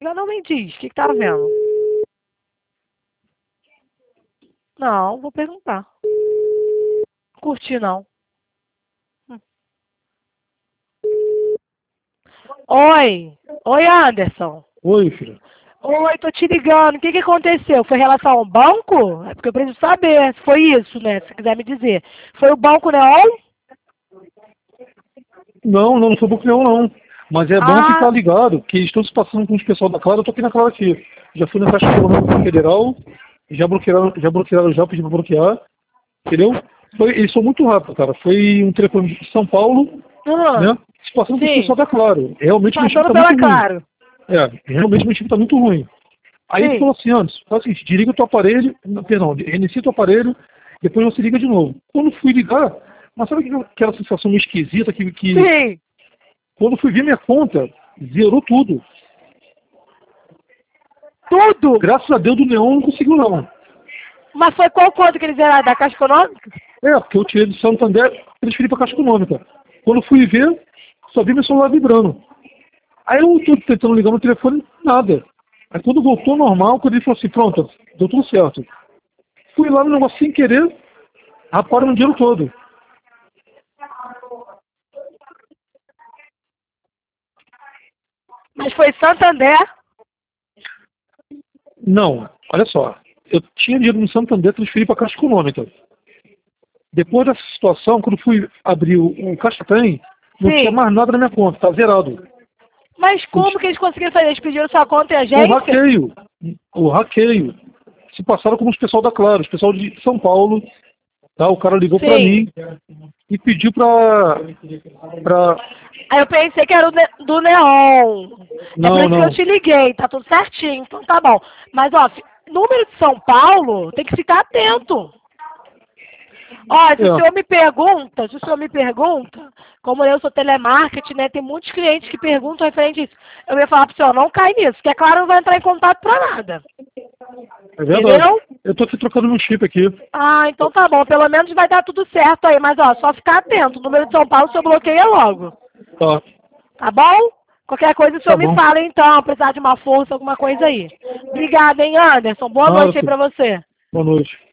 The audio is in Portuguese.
Não me diz, o que tá vendo? Não, vou perguntar. Curti, não. Oi. Oi, Anderson. Oi, filha. Oi, tô te ligando. O que aconteceu? Foi em relação ao banco? É porque eu preciso saber se foi isso, né? Se você quiser me dizer. Foi o Banco Neon? Não foi Boqueirão, não. Mas é bom ficar Ah, ligado que estão se passando com os pessoal da Claro. Eu tô aqui na Claro aqui. Já fui na Caixa Econômica Federal, já pedi pra bloquear, entendeu? Eles são muito rápidos, cara. Foi um telefone de São Paulo, né? Se passando com os sim. pessoal da Claro. Realmente meu chip Passando tá pela muito ruim. Claro. Realmente meu chip tá muito ruim. Aí ele Sim. falou assim, antes, faz o seguinte, desliga o teu aparelho, perdão, reinicia o teu aparelho, depois você liga de novo. Quando fui ligar, mas sabe aquela sensação meio esquisita que Sim. quando fui ver minha conta, zerou tudo. Tudo? Graças a Deus do Neon não conseguiu não. Mas foi qual conta que eles eram? Da Caixa Econômica? Porque eu tirei do Santander e transferi pra Caixa Econômica. Quando fui ver, só vi meu celular vibrando. Aí eu tô tentando ligar no telefone, nada. Aí quando voltou ao normal, quando ele falou assim, pronto, deu tudo certo. Fui lá no negócio sem querer, raparam o dinheiro todo. Mas foi Santander? Não, olha só. Eu tinha dinheiro no Santander, transferi para a Caixa Econômica. Depois dessa situação, quando fui abrir o Caixa Tem, não tinha Sim. mais nada na minha conta, tá zerado. Mas como que eles conseguiram fazer? Eles pediram sua conta e O agência? hackeio, o hackeio. Se passaram como os pessoal da Claro, os pessoal de São Paulo, tá? O cara ligou para Sim. mim e pediu pra... Aí eu pensei que era do Neon. É por Não, isso que eu não. te liguei, tá tudo certinho, então tá bom. Mas, ó, número de São Paulo, tem que ficar atento. Ó, É, se o senhor me pergunta, como eu sou telemarketing, né, tem muitos clientes que perguntam referente a isso. Eu ia falar pro senhor, não cai nisso, porque é claro, não vai entrar em contato pra nada. é verdade. Entendeu? Eu tô aqui trocando meu chip aqui. Ah, então tá bom, pelo menos vai dar tudo certo aí, mas ó, só ficar atento, o número de São Paulo o senhor bloqueia logo. Tá, Tá bom? Qualquer coisa o tá senhor me bom. fala então, precisar de uma força, alguma coisa aí. Obrigada, hein, Anderson. Boa Nada, noite aí filho. pra você. Boa noite.